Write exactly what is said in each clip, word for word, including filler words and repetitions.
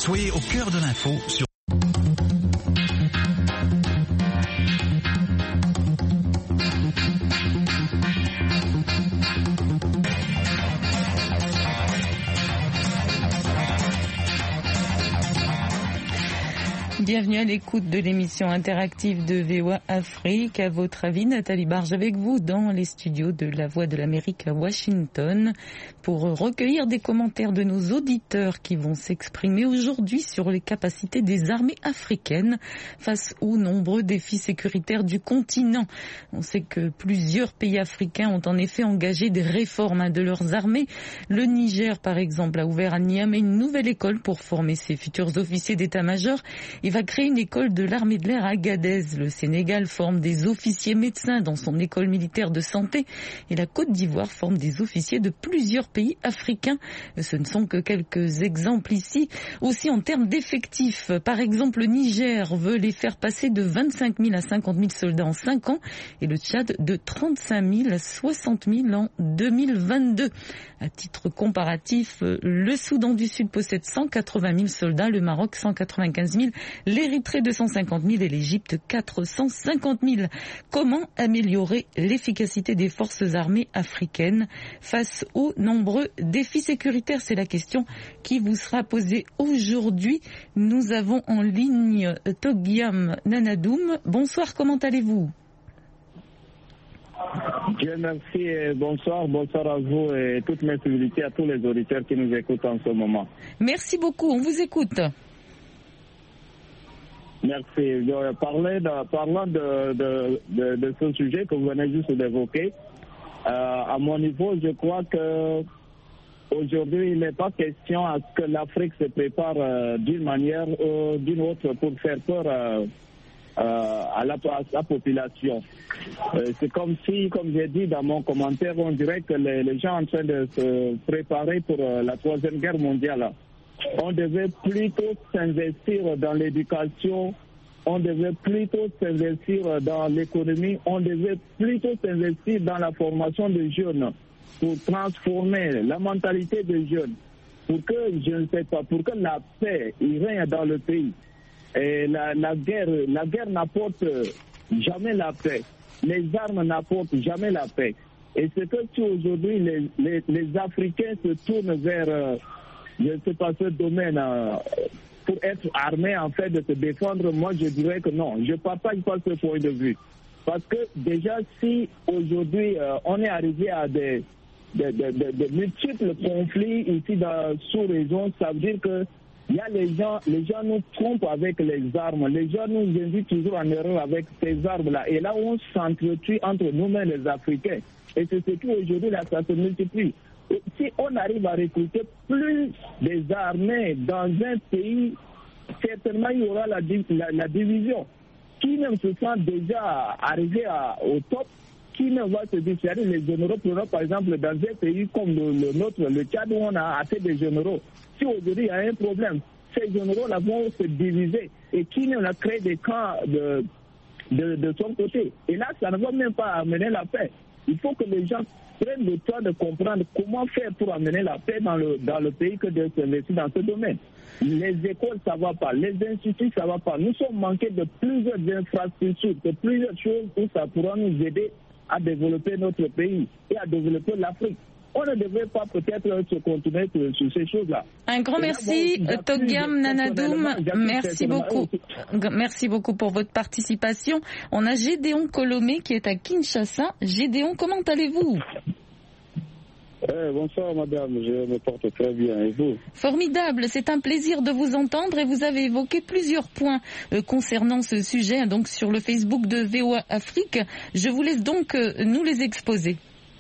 Soyez au cœur de l'info sur Bienvenue à l'écoute de l'émission interactive de V O A Afrique. À votre avis, Nathalie Barge avec vous dans les studios de La Voix de l'Amérique à Washington pour recueillir des commentaires de nos auditeurs qui vont s'exprimer aujourd'hui sur les capacités des armées africaines face aux nombreux défis sécuritaires du continent. On sait que plusieurs pays africains ont en effet engagé des réformes de leurs armées. Le Niger, par exemple, a ouvert à Niamey une nouvelle école pour former ses futurs officiers d'état-major. Il va créer une école de l'armée de l'air à Agadez. Le Sénégal forme des officiers médecins dans son école militaire de santé et la Côte d'Ivoire forme des officiers de plusieurs pays africains. Ce ne sont que quelques exemples ici. Aussi en termes d'effectifs, par exemple le Niger veut les faire passer de vingt-cinq mille à cinquante mille soldats en cinq ans et le Tchad de trente-cinq mille à soixante mille en deux mille vingt-deux. À titre comparatif, le Soudan du Sud possède cent quatre-vingt mille soldats, le Maroc cent quatre-vingt-quinze mille, l'Érythrée deux cent cinquante mille et l'Égypte quatre cent cinquante mille. Comment améliorer l'efficacité des forces armées africaines face aux nombreux défis sécuritaires? C'est la question qui vous sera posée aujourd'hui. Nous avons en ligne Togiam Nanadoum. Bonsoir, comment allez-vous? Dieu merci et bonsoir, bonsoir à vous et toutes mes civilités à tous les auditeurs qui nous écoutent en ce moment. Merci beaucoup, on vous écoute. Merci. De parler de, parlant de, de, de, de ce sujet que vous venez juste d'évoquer, euh, à mon niveau, je crois que aujourd'hui, il n'est pas question à ce que l'Afrique se prépare euh, d'une manière ou d'une autre pour faire peur euh, euh, à, la, à la population. Euh, c'est comme si, comme j'ai dit dans mon commentaire, on dirait que les, les gens sont en train de se préparer pour euh, la Troisième Guerre mondiale. On devait plutôt s'investir dans l'éducation, on devait plutôt s'investir dans l'économie, on devait plutôt s'investir dans la formation des jeunes pour transformer la mentalité des jeunes, pour que, je ne sais pas, pour que la paix y règne dans le pays. Et la, la guerre, la guerre n'apporte jamais la paix. Les armes n'apportent jamais la paix. Et c'est que si aujourd'hui les, les, les Africains se tournent vers, euh, je ne sais pas, ce domaine euh, pour être armés en fait de se défendre, moi je dirais que non, je ne partage pas ce point de vue. Parce que déjà si aujourd'hui euh, on est arrivé à des, des, des, des, des multiples conflits ici dans sous-région, ça veut dire que il y a les gens, les gens nous trompent avec les armes, les gens nous induisent toujours en erreur avec ces armes-là. Et là, on s'entretue entre nous-mêmes les Africains. Et c'est ce qui aujourd'hui, là, ça se multiplie. Et si on arrive à recruter plus des armées dans un pays, certainement il y aura la, la, la division. Qui même se sent déjà arrivé à, au top, qui ne va se différer les généraux, par exemple, dans un pays comme le, le nôtre, le Tchad, où on a assez de généraux. Si aujourd'hui il y a un problème, ces généraux-là vont se diviser et qui ne a créé des camps de, de, de son côté. Et là, ça ne va même pas amener la paix. Il faut que les gens prennent le temps de comprendre comment faire pour amener la paix dans le, dans le pays que de s'investir dans ce domaine. Les écoles, ça ne va pas. Les instituts, ça ne va pas. Nous sommes manqués de plusieurs infrastructures, de plusieurs choses où ça pourra nous aider à développer notre pays et à développer l'Afrique. On ne devrait pas peut-être se continuer sur ces choses-là. Un grand là, merci, bon, Togiam Nanadoum. Merci beaucoup. Merci beaucoup pour votre participation. On a Gédéon Colomé qui est à Kinshasa. Gédéon, comment allez-vous? Eh, bonsoir madame, je me porte très bien, et vous? Formidable, c'est un plaisir de vous entendre et vous avez évoqué plusieurs points euh, concernant ce sujet donc sur le Facebook de V O A Afrique. Je vous laisse donc euh, nous les exposer.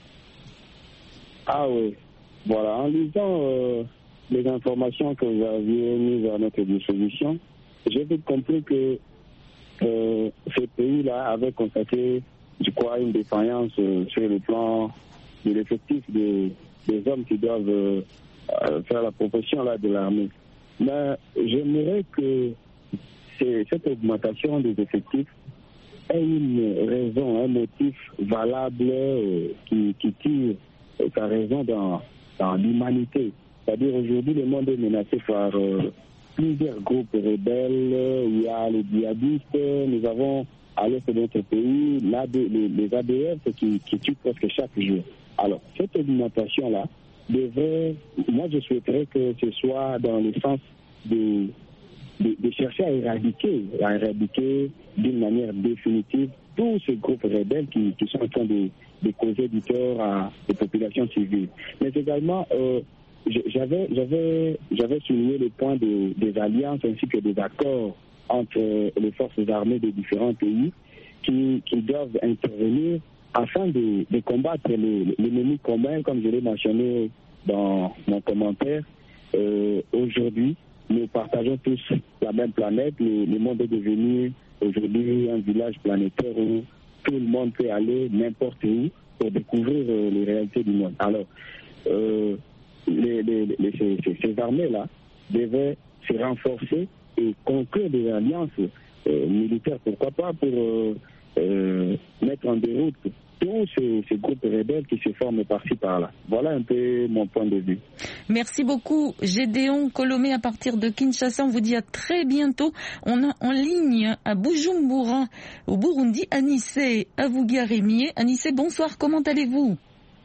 Ah oui, voilà, en lisant euh, les informations que vous aviez mises à notre disposition, j'ai vite compris que euh, ce pays-là avait constaté, je crois, une défaillance euh, sur le plan de l'effectif des, des hommes qui doivent euh, faire la profession là, de l'armée. Mais j'aimerais que cette augmentation des effectifs ait une raison, un motif valable euh, qui, qui tire sa raison dans, dans l'humanité. C'est-à-dire aujourd'hui, le monde est menacé par euh, plusieurs groupes rebelles, il y a les djihadistes, nous avons à l'est de notre pays là, les, les A D F qui, qui tuent presque chaque jour. Alors, cette augmentation-là devrait, moi je souhaiterais que ce soit dans le sens de, de, de chercher à éradiquer, à éradiquer d'une manière définitive tous ces groupes rebelles qui, qui sont en train de, de causer du tort à des populations civiles. Mais également, euh, j'avais, j'avais, j'avais souligné le point de, des alliances ainsi que des accords entre les forces armées des différents pays qui, qui doivent intervenir afin de, de combattre l'ennemi commun, comme je l'ai mentionné dans mon commentaire. Euh, aujourd'hui, nous partageons tous la même planète. Le, le monde est devenu aujourd'hui un village planétaire où tout le monde peut aller n'importe où pour découvrir euh, les réalités du monde. Alors, euh, les, les, les, ces, ces armées-là devaient se renforcer et conclure des alliances euh, militaires, pourquoi pas, pour euh, euh, mettre en déroute tous ces, ces groupes rebelles qui se forment par-ci par-là. Voilà un peu mon point de vue. Merci beaucoup, Gédéon Colomé à partir de Kinshasa. On vous dit à très bientôt. On a en ligne à Bujumbura, au Burundi, Anissé Avougarimier. Anissé, bonsoir, comment allez-vous?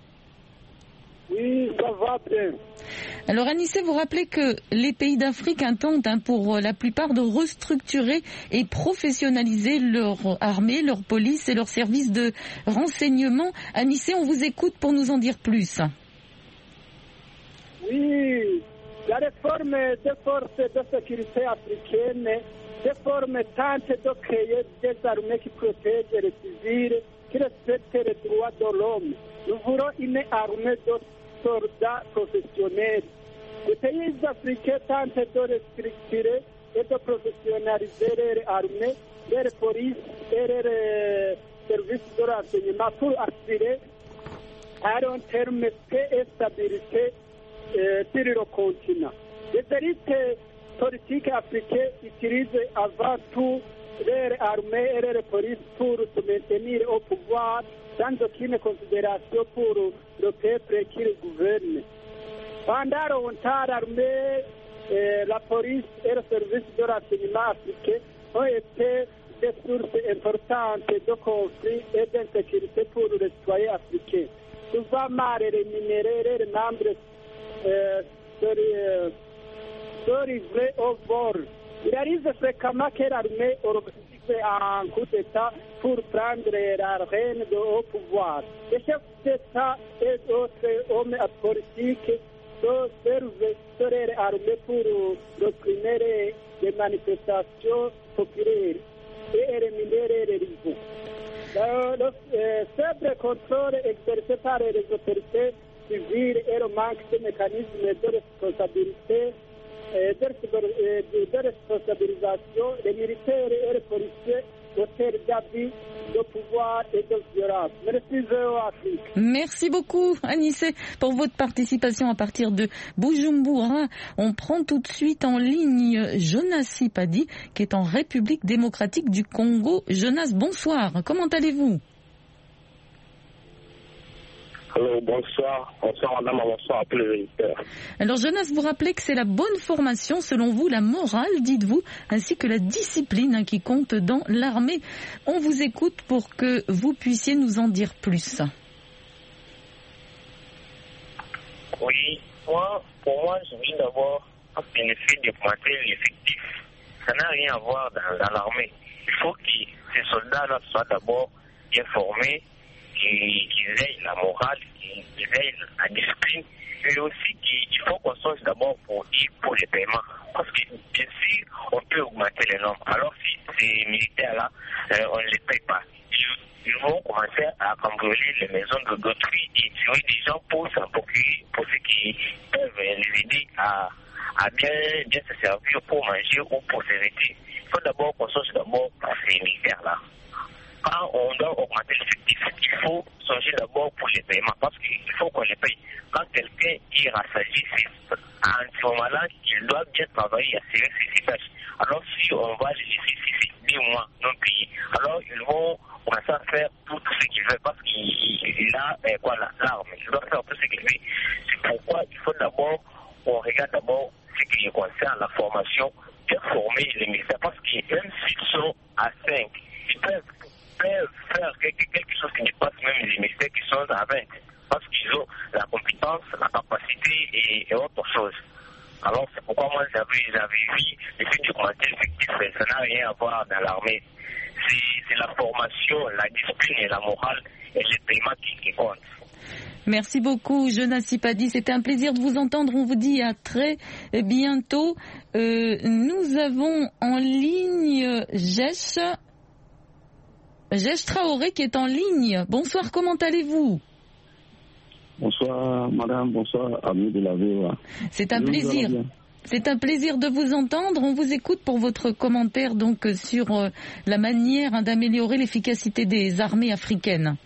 Oui, ça va bien. Alors Anissé, vous rappelez que les pays d'Afrique tentent hein, pour la plupart de restructurer et professionnaliser leur armée, leur police et leurs services de renseignement. Anissé, on vous écoute pour nous en dire plus. Oui, la réforme des forces de sécurité africaines, des formes tentent de créer des armées qui protègent les civils, qui respectent les droits de l'homme. Nous voulons une armée de soldats professionnels. Les pays africains tentent de restructurer et de professionnaliser leurs armées, leurs polices et leurs services de renseignement pour assurer à long terme paix et stabilité euh, sur le continent. Les élites politiques africaines utilisent avant tout leurs armées et leurs polices pour se maintenir au pouvoir sans aucune considération pour le peuple qui le gouverne. Pendant longtemps, l'armée, euh, la police et le service de renseignement africain ont été des sources importantes de conflits et d'insécurité pour les citoyens africains. Souvent mal rémunérés, les membres euh, sont livrés au vol. Il arrive fréquemment que l'armée organise un coup d'État pour prendre la reine au pouvoir. Les chefs d'État et d'autres hommes politiques sont servis sur les armées pour réprimer les manifestations populaires et éliminer les rivaux. Le, le euh, faible contrôle exercé par les autorités civiles et le manque de mécanismes de responsabilité de responsabilisation, les militaires et les policiers auteurs d'abus de pouvoir et de violence. Merci, Afrique. Merci beaucoup, Anissé, pour votre participation à partir de Bujumbura. On prend tout de suite en ligne Jonas Sipadi, qui est en République démocratique du Congo. Jonas, bonsoir. Comment allez-vous? Alors, bonsoir, bonsoir madame, bonsoir à tous les auditeurs. Alors Jonas, vous rappelez que c'est la bonne formation, selon vous, la morale, dites-vous, ainsi que la discipline hein, qui compte dans l'armée. On vous écoute pour que vous puissiez nous en dire plus. Oui, moi, pour moi, je veux d'abord le fait d'augmenter l'effectif. Ça n'a rien à voir dans, dans l'armée. Il faut que ces soldats-là soient d'abord bien formés, qui, qui veillent la morale, qui, qui veillent la discipline, et aussi qu'il faut qu'on soit d'abord pour, pour les paiements. Parce que bien sûr, on peut augmenter les nombres. Alors si ces militaires-là, euh, on ne les paye pas, ils, ils vont commencer à cambrioler les maisons de d'autrui et tuer des gens pour s'en procurer, pour ceux qui peuvent les aider à, à bien, bien se servir pour manger ou pour se vêtir. Il faut d'abord qu'on soit d'abord pour ces militaires-là. Quand on doit augmenter l'effectif, il faut songer d'abord pour les paiements, parce qu'il faut qu'on les paye. Quand quelqu'un est rassasié, à ce moment-là, il doit bien travailler à serrer ses tâches. Alors si on va les laisser ici deux mois non payés, alors ils vont commencer à faire tout ce qu'ils veulent, parce qu'il a quoi, l'arme, il doit faire tout ce qu'il veut. C'est pourquoi il faut d'abord, on regarde d'abord ce qui concerne la formation, de former les militaires, parce que même s'ils sont à cinq, ils peuvent, peuvent faire quelque, quelque chose qui dépasse même les militaires qui sont à vingt, parce qu'ils ont la compétence, la capacité et, et autre chose. Alors c'est pourquoi moi j'avais, j'avais vu le fait de commenter effectif, ça n'a rien à voir dans l'armée. C'est, c'est la formation, la discipline et la morale et le paiement qui, qui comptent. Merci beaucoup, Jonas Sipadi. C'était un plaisir de vous entendre. On vous dit à très bientôt. Euh, nous avons en ligne Jesh, Jesh Traoré qui est en ligne. Bonsoir, comment allez-vous? Bonsoir, madame. Bonsoir, amis de la V O A. C'est un plaisir. C'est un plaisir de vous entendre. On vous écoute pour votre commentaire donc sur euh, la manière hein, d'améliorer l'efficacité des armées africaines.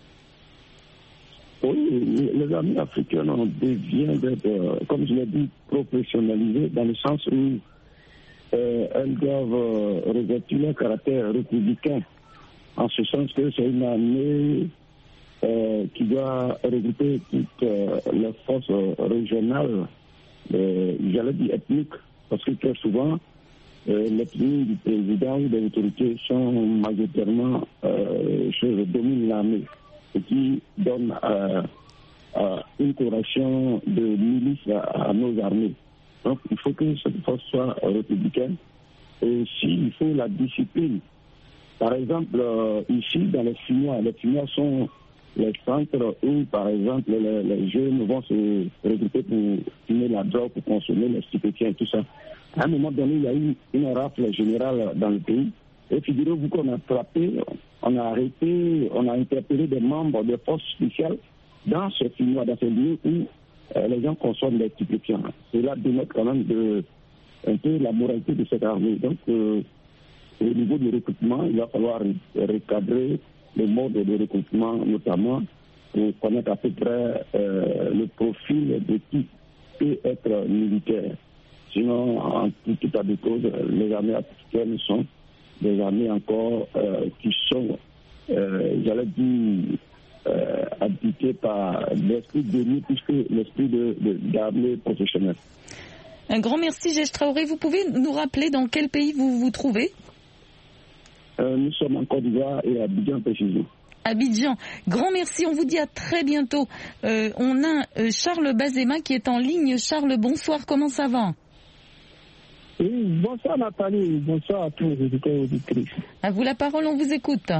Oui, les armées africaines ont besoin d'être, euh, comme je l'ai dit, professionnalisées dans le sens où euh, elles doivent euh, revêtir leur caractère républicain, en ce sens que c'est une armée euh, qui doit regrouper toutes euh, les forces euh, régionales, euh, j'allais dire ethniques, parce que très souvent, euh, l'ethnie du président ou des autorités sont majoritairement euh, choses dominent l'armée, et qui donne euh, euh, une corrélation de milices à, à nos armées. Donc il faut que cette force soit républicaine. Et aussi, il faut la discipline. Par exemple, euh, ici, dans les filières, les filières sont les centres où, par exemple, les, les jeunes vont se regrouper pour fumer la drogue, pour consommer les stupéfiants et tout ça. À un moment donné, il y a eu une rafle générale dans le pays. Et figurez-vous qu'on a frappé, on a arrêté, on a interpellé des membres des forces spéciales dans ce film, dans ce lieu où euh, les gens consomment des stupéfiants. Cela démontre quand même de, un peu la moralité de cette armée. Donc, euh, au niveau du recrutement, il va falloir recadrer le mode de recrutement, notamment pour connaître à peu près euh, le profil de qui peut être militaire. Sinon, en tout état de cause, les armées africaines sont des armées encore euh, qui sont, euh, j'allais dire, euh, habitées par l'esprit de nuit plus que l'esprit de, de, d'armée professionnelle. Un grand merci, Jesh Traoré. Vous pouvez nous rappeler dans quel pays vous vous trouvez? euh, Nous sommes en Côte d'Ivoire et à Abidjan, précisément. Abidjan. Grand merci, on vous dit à très bientôt. Euh, on a euh, Charles Bazema qui est en ligne. Charles, bonsoir, comment ça va? Oui, bonsoir Nathalie, bonsoir à tous les auditeurs et auditrices. À vous la parole, on vous écoute.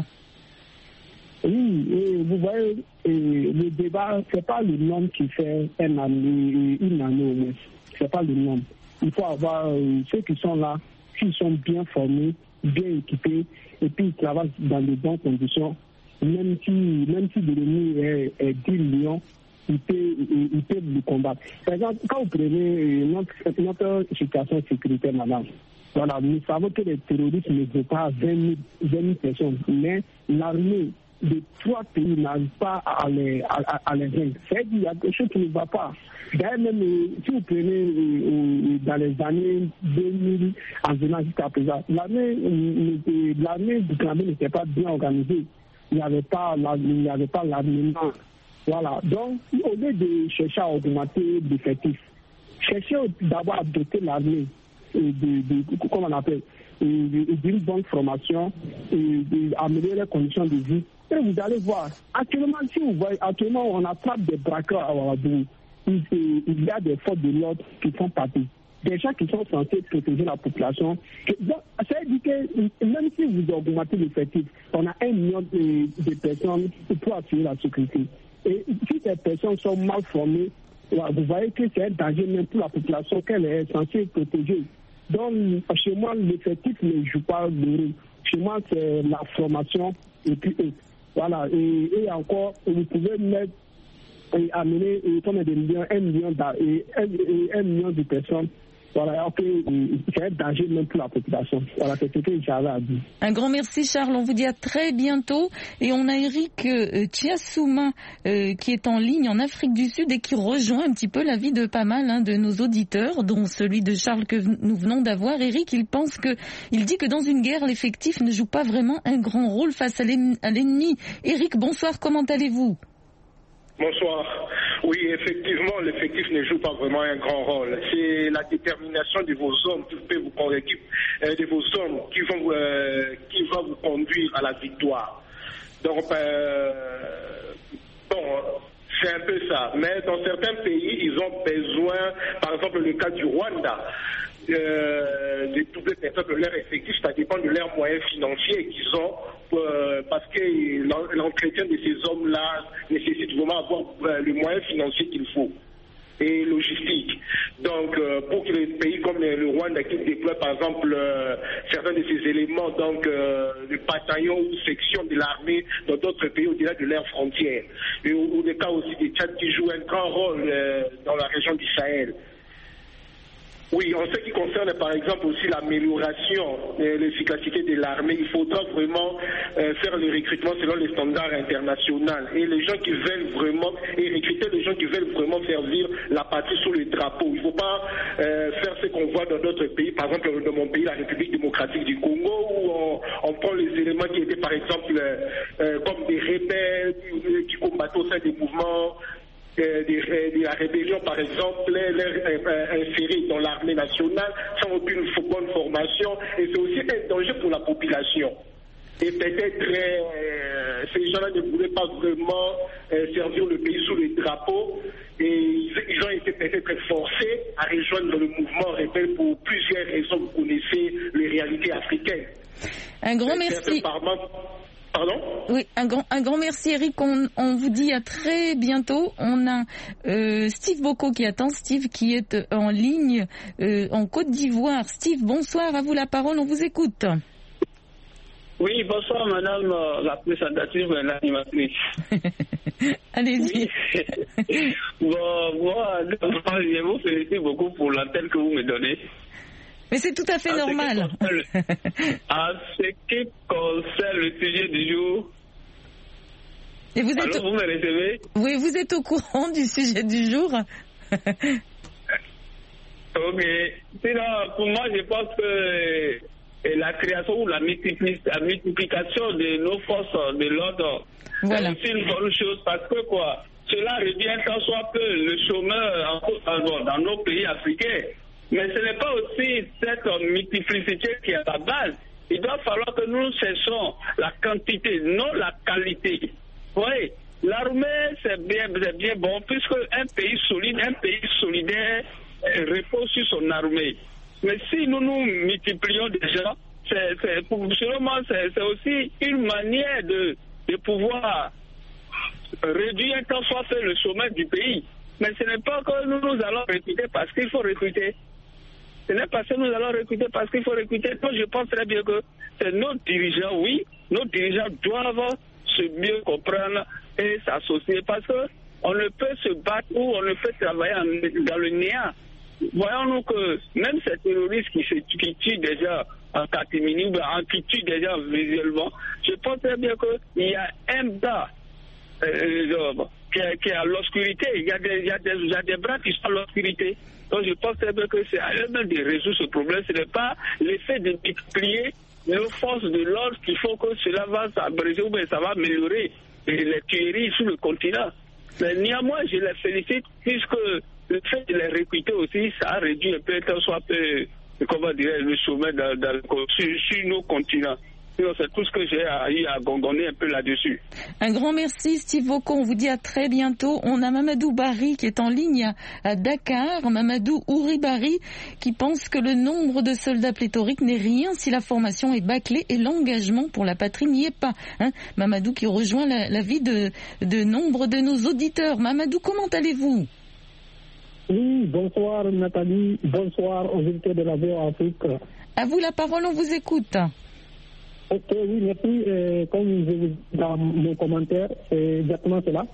Oui, et vous voyez, et le débat, c'est pas le nombre qui fait un année, une année au moins. C'est pas le nombre. Il faut avoir euh, ceux qui sont là, qui sont bien formés, bien équipés, et puis ils travaillent dans de bonnes conditions. Même si, même si l'ennemi est, est dix millions, il peut, il, il peut le combattre. Par exemple, quand vous prenez notre, notre situation sécuritaire, madame, voilà, nous savons que les terroristes ne vont pas vingt mille personnes, mais l'armée de trois pays n'arrive pas à les, à, à les vaincre. C'est-à-dire qu'il y a quelque chose qui ne va pas. D'ailleurs, même si vous prenez euh, dans les années deux mille, en venant jusqu'à présent, l'armée, euh, l'armée du Gambie n'était pas bien organisée. Il n'y avait pas, il n'y avait pas l'armement. Voilà. Donc, au lieu de chercher à augmenter l'effectif, cherchez d'abord à doter l'armée de, de, de, comment on appelle, d'une bonne formation, et d'améliorer les conditions de vie. Et vous allez voir, actuellement, si vous voyez, actuellement, on attrape des braqueurs à Ouagadougou. Il, il y a des forces de l'ordre qui font partie. Des gens qui sont censés protéger la population. Donc, ça veut dire que même si vous augmentez l'effectif, on a un million de, de personnes pour assurer la sécurité. Et si ces personnes sont mal formées, vous voyez que c'est un danger même pour la population qu'elle est censée protéger. Donc, chez moi, l'effectif ne joue pas le rôle. Chez moi, c'est la formation et puis eux. Voilà. Et, et encore, vous pouvez mettre et amener et comme des millions, un million, et un, et un million de personnes. Voilà, ok, c'est un danger même pour la population. Voilà, c'est ce que j'avais à dire. Un grand merci Charles, on vous dit à très bientôt. Et on a Eric euh, Tiassouma euh, qui est en ligne en Afrique du Sud et qui rejoint un petit peu l'avis de pas mal hein, de nos auditeurs, dont celui de Charles que nous venons d'avoir. Eric, il pense que, il dit que dans une guerre, l'effectif ne joue pas vraiment un grand rôle face à l'ennemi. Eric, bonsoir, comment allez-vous? Bonsoir. Oui, effectivement, l'effectif ne joue pas vraiment un grand rôle. C'est la détermination de vos hommes qui peut vous convaincre, euh, de vos hommes qui vont, euh, qui va vous conduire à la victoire. Donc, euh, bon, c'est un peu ça. Mais dans certains pays, ils ont besoin, par exemple le cas du Rwanda, euh, de doubler peut-être leur effectif, ça dépend de leurs moyens financiers qu'ils ont, euh, parce que l'entretien de ces hommes-là nécessite vraiment avoir euh, les moyens financiers qu'il faut et logistique. Donc, euh, pour que les pays comme le, le Rwanda qui déploient par exemple euh, certains de ces éléments, donc euh, les bataillons ou sections de l'armée dans d'autres pays au-delà de leurs frontières, et ou, ou des cas aussi des Tchad qui jouent un grand rôle euh, dans la région du Sahel. Oui, en ce qui concerne par exemple aussi l'amélioration de l'efficacité de l'armée, il faudra vraiment euh, faire le recrutement selon les standards internationaux. Et les gens qui veulent vraiment, et recruter les gens qui veulent vraiment servir la patrie sous le drapeau. Il ne faut pas euh, faire ce qu'on voit dans d'autres pays, par exemple dans mon pays, la République démocratique du Congo, où on, on prend les éléments qui étaient par exemple euh, comme des rebelles qui, qui combattaient au sein des mouvements De, de, de la rébellion, par exemple, les, les euh, insérés dans l'armée nationale sans aucune bonne formation, et c'est aussi un danger pour la population. Et peut-être euh, ces gens-là ne voulaient pas vraiment euh, servir le pays sous les drapeaux, et ils, ils ont été peut-être forcés à rejoindre le mouvement rebelle pour plusieurs raisons. Vous connaissez les réalités africaines. Un grand merci. Pardon ? Oui, un grand, un grand merci Eric, on, on vous dit à très bientôt. On a euh, Steve Boko qui attend, Steve qui est en ligne euh, en Côte d'Ivoire. Steve, bonsoir, à vous la parole, on vous écoute. Oui, bonsoir madame euh, la présentatrice et l'animatrice. Allez-y. Oui. Bon, moi, je vous félicite beaucoup pour l'antenne que vous me donnez. Mais c'est tout à fait en normal. Ce concerne, en ce qui concerne le sujet du jour. Et vous êtes, alors, vous me recevez? Oui, vous êtes au courant du sujet du jour. Ok. Sinon, pour moi, je pense que la création ou la multiplication de nos forces de l'ordre, voilà, c'est une bonne chose parce que quoi, cela revient tant soit peu le chômeur en, dans nos pays africains. Mais ce n'est pas aussi cette multiplicité qui est à la base. Il doit falloir que nous cherchions la quantité, non la qualité. Oui, l'armée, c'est bien, c'est bien bon, puisque un pays solide, un pays solidaire repose sur son armée. Mais si nous nous multiplions déjà, c'est, c'est, pour, selon moi, c'est, c'est aussi une manière de, de pouvoir réduire tant soit fait le chômage du pays. Mais ce n'est pas que nous nous allons recruter parce qu'il faut recruter. Ce n'est pas que nous allons recruter parce qu'il faut recruter. Donc je pense très bien que c'est nos dirigeants, oui, nos dirigeants doivent se mieux comprendre et s'associer parce qu'on ne peut se battre ou on ne peut travailler en, dans le néant. Voyons-nous que même ces terroristes qui, se, qui tuent déjà en catimini ou en qui tuent déjà visuellement, je pense très bien qu'il y a un bras euh, qui, est, qui est à l'obscurité. Il y a des, il y a des, il y a des bras qui sont à l'obscurité. Donc je pense très bien que c'est à eux-mêmes de résoudre ce problème. Ce n'est pas l'effet de multiplier nos forces de l'ordre qu'il faut que cela va s'abréger ou bien ça va améliorer les tueries sur le continent. Mais néanmoins, je les félicite puisque le fait de les recruter aussi, ça a réduit un peu, tant soit peu, comment dirais le sommet dans, dans, sur, sur nos continents. C'est tout ce que j'ai eu à gongonner un peu là-dessus. Un grand merci Steve Boko, on vous dit à très bientôt. On a Mamadou Barry qui est en ligne à Dakar, Mamadou Ouri Barry qui pense que le nombre de soldats pléthoriques n'est rien si la formation est bâclée et l'engagement pour la patrie n'y est pas. Hein, Mamadou qui rejoint la, la vie de, de nombre de nos auditeurs. Mamadou, comment allez-vous? Oui, bonsoir Nathalie, bonsoir aux auditeurs de la V O Afrique. À vous la parole, on vous écoute. Ok, oui, merci. Euh, comme je vous dans mon commentaire, c'est exactement cela.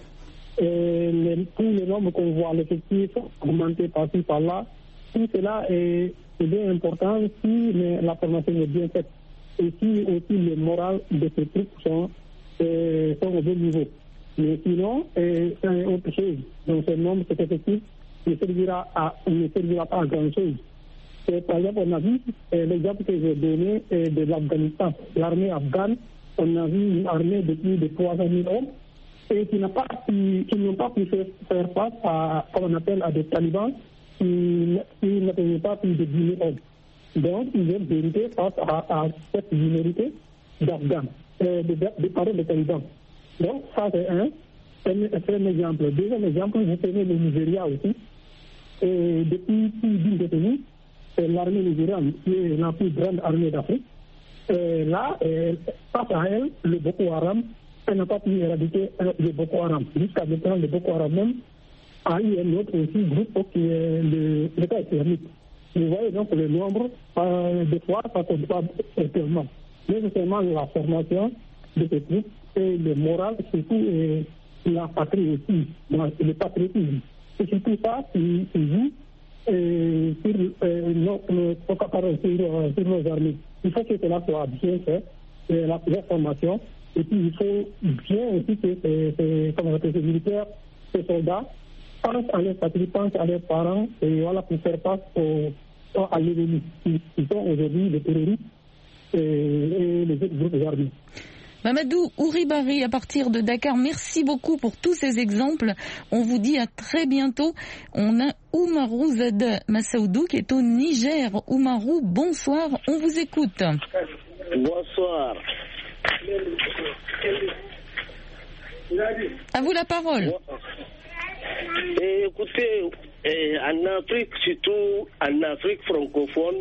Et les, tous les nombres qu'on voit, l'effectif augmenté par-ci, par-là, tout cela est, est bien important si mais la formation est bien faite. Et si aussi les morales de ces trucs sont, euh, sont au bon niveau. Mais sinon, euh, c'est autre chose. Donc ce nombre, cet effectif, ne servira, à, ne servira pas à grand-chose. Et par exemple, on a vu euh, l'exemple que j'ai donné euh, de l'Afghanistan. L'armée afghane, on a vu une armée de plus de trois cent mille hommes et qui, n'a pas, qui, qui n'ont pas pu faire, faire face à, comme on appelle, à des talibans qui, qui n'atteignaient pas plus de dix mille hommes. Donc, ils ont vérité face à, à cette minorité d'Afghans, euh, de, de, de, de talibans. Donc, ça, c'est un, c'est un exemple. Deuxième exemple, vous prenez le Nigeria aussi. Et depuis plus d'une décennie, l'armée nigériane, qui est la plus grande armée d'Afrique, et là, et face à elle, le Boko Haram, elle n'a pas pu éradiquer le Boko Haram. Jusqu'à maintenant, le Boko Haram même a eu un autre aussi groupe qui est le l'État islamique. Vous voyez donc le nombre, euh, des fois, ça ne compte pas tellement. Mais c'est seulement la formation de ces troupes et le moral, surtout et la patrie aussi, le patriotisme. Et c'est tout ça qui, qui joue euh, sur, euh, nos, nos, sur, sur nos armées. Il faut que cela soit bien fait, euh, la, la formation, et puis il faut bien aussi que ces, ces, ces militaires, ces soldats, pensent à leurs patries, pensent à leurs parents, et voilà, pour faire face au, à l'ennemi, qui, qui sont aujourd'hui les terroristes et, et les autres groupes armés. Mamadou Ouribari à partir de Dakar, merci beaucoup pour tous ces exemples. On vous dit à très bientôt. On a Oumarou Zada Massaoudou qui est au Niger. Oumarou, bonsoir, on vous écoute. Bonsoir. À vous la parole. Et écoutez, et en Afrique, surtout en Afrique francophone,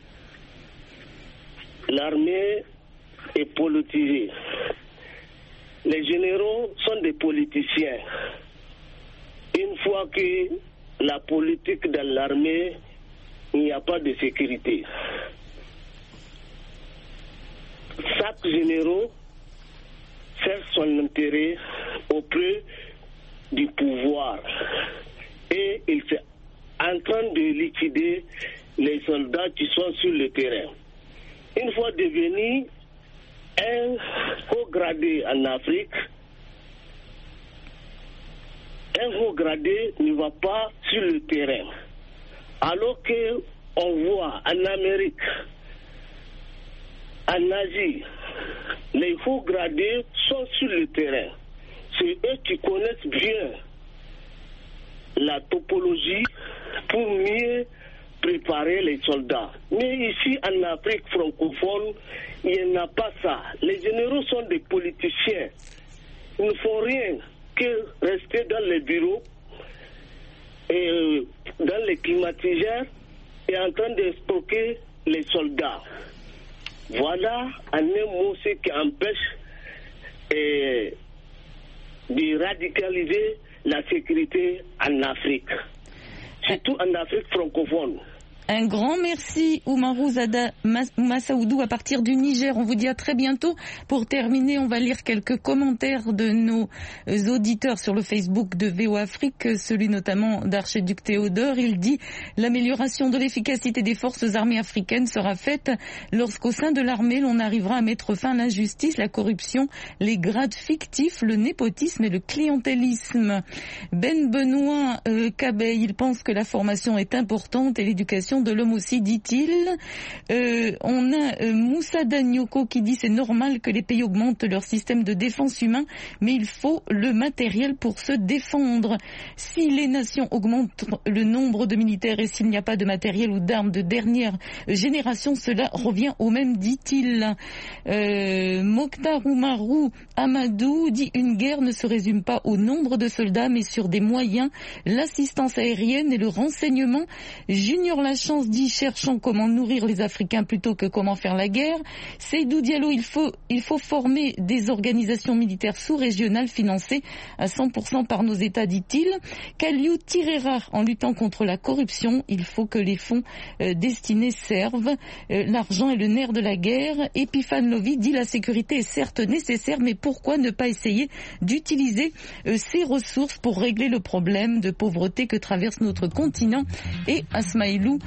l'armée est politisée. Les généraux sont des politiciens. Une fois que la politique dans l'armée, il n'y a pas de sécurité. Chaque général cherche son intérêt auprès du pouvoir et il est en train de liquider les soldats qui sont sur le terrain. Une fois devenu un haut gradé en Afrique, un haut gradé ne va pas sur le terrain. Alors qu'on voit en Amérique, en Asie, les hauts gradés sont sur le terrain. C'est eux qui connaissent bien la topologie pour mieux préparer les soldats. Mais ici, en Afrique francophone, il n'y a pas ça. Les généraux sont des politiciens. Ils ne font rien que rester dans les bureaux et dans les climatiseurs et en train de stocker les soldats. Voilà en un mot ce qui empêche eh, de radicaliser la sécurité en Afrique, surtout en Afrique francophone. Un grand merci Oumarou Zada Massaoudou à partir du Niger. On vous dit à très bientôt. Pour terminer, on va lire quelques commentaires de nos auditeurs sur le Facebook de V O Afrique, celui notamment d'Archiduc Théodore. Il dit « L'amélioration de l'efficacité des forces armées africaines sera faite lorsqu'au sein de l'armée, l'on arrivera à mettre fin à l'injustice, la corruption, les grades fictifs, le népotisme et le clientélisme. » Ben Benoît euh, Cabey, il pense que la formation est importante et l'éducation de l'homme aussi, dit-il. Euh, on a euh, Moussa Danyoko qui dit c'est normal que les pays augmentent leur système de défense humain, mais il faut le matériel pour se défendre. Si les nations augmentent le nombre de militaires et s'il n'y a pas de matériel ou d'armes de dernière génération, cela revient au même, dit-il. Euh, Mokhtar Oumarou Amadou dit une guerre ne se résume pas au nombre de soldats, mais sur des moyens, l'assistance aérienne et le renseignement. Junior Lachance dit cherchons comment nourrir les Africains plutôt que comment faire la guerre. Seydou Diallo, il faut, il faut former des organisations militaires sous-régionales financées à cent pour cent par nos États, dit-il. Kaliou Tirera, en luttant contre la corruption, il faut que les fonds euh, destinés servent. Euh, l'argent est le nerf de la guerre. Epiphane Lovi dit la sécurité est certes nécessaire, mais pourquoi ne pas essayer d'utiliser euh, ces ressources pour régler le problème de pauvreté que traverse notre continent. Et Asmaïlou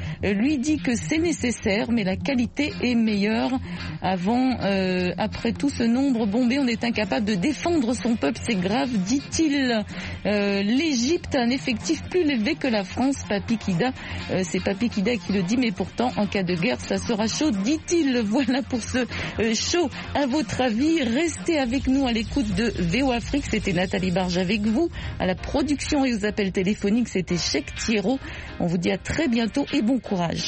lui dit que c'est nécessaire, mais la qualité est meilleure. Avant, euh, après tout ce nombre bombé, on est incapable de défendre son peuple, c'est grave, dit-il. Euh, L'Égypte a un effectif plus élevé que la France, Papi Kida. Euh, c'est Papi Kida qui le dit, mais pourtant, en cas de guerre, ça sera chaud, dit-il. Voilà pour ce euh, show. À votre avis, restez avec nous à l'écoute de V O Afrique. C'était Nathalie Barge avec vous. À la production et aux appels téléphoniques, c'était Cheikh Thiero. On vous dit à très bientôt et bon courage.